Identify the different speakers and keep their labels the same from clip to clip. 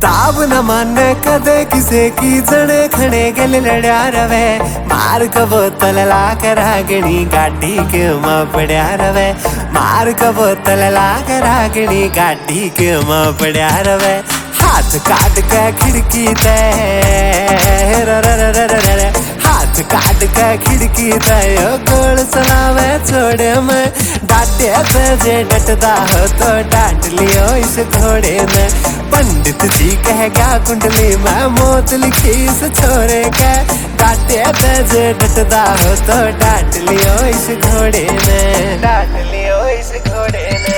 Speaker 1: ताब न माने कदे किसे की जने खड़े गल लड़ा रवे मार का बोतल ला कर आगनी गाड़ी के मां पड़ा रवे मार का बोतल ला कर आगनी गाड़ी के मां पड़ा रवे हाथ काट के खिड़की ते हाथ काट के खिड़की ते गोल चलावे छोड़े में डांटे ते जे डटदा हो तो डांट लियो इस घोड़े ने पंडित जी कह गया कुंडली में मौत लिखी इस छोरे के डांटे ते जे डटदा हो तो डांट लियो इस घोड़े ने डांट लियो इस घोड़े ने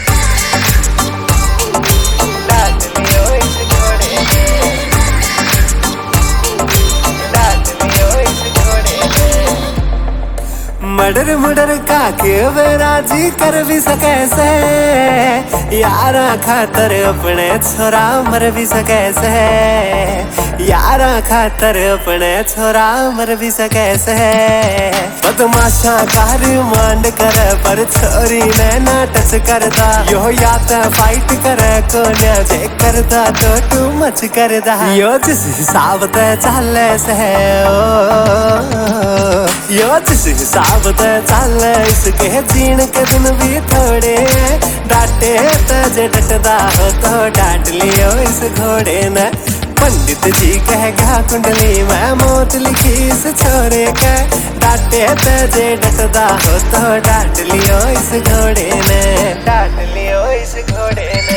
Speaker 1: मडर मुडर काके वे राजी कर भी सके से यारा खातर अपने छोरा मर भी सके से यारा खातर अपने छोरा मर भी सके से बदमाशा कार मांड कर पर छोरी ने ना टच करदा यो या तो फाइट करे को जे करदा तो तू मच करदा यो जिस हिसाब ते चले से यो जिस हिसाब ते चले इसके जीण के दिन भी थोड़े डांटे ते डटदा हो तो डांट लियो इस घोड़े ने पंडित जी कह गया कुंडली में मौत लिखी इस छोरे के डांटे ते डटदा हो तो डांट लियो इस घोड़े ने डांट लियो इस घोड़े ने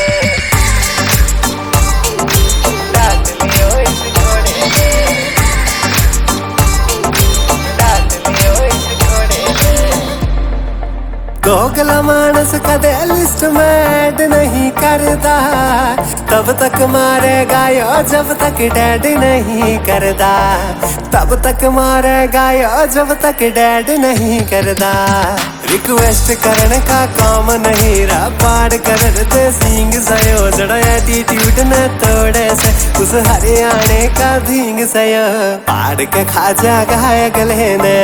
Speaker 1: दोगला मानस कदे लिस्ट में ऐड नहीं करदा तब तक मारेगा यो जब तक डैड नहीं करदा तब तक मारेगा यो जब तक डैड नहीं करदा रिक्वेस्ट करने का काम नहीं रहा पाड़ कर दे सिंग सयो जड़ा एटीट्यूड न तोड़े से उस हरियाणे का धींग सयो पाड़ के खा जा गाय गले ने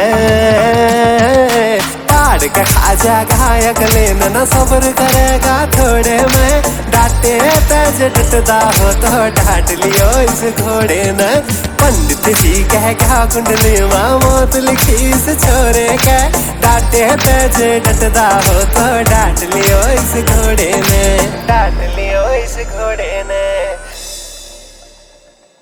Speaker 1: पाड़ के खा जा गाय गले न सब्र करेगा थोड़े में डांटे ते डटदा हो तो डांट लियो इस घोड़े ने पंडित जी कह गया कुंडली में मौत लिखी इस छोरे के डांटे ते डटदा हो तो डांट लियो इस घोड़े ने डांट लियो इस घोड़े ने।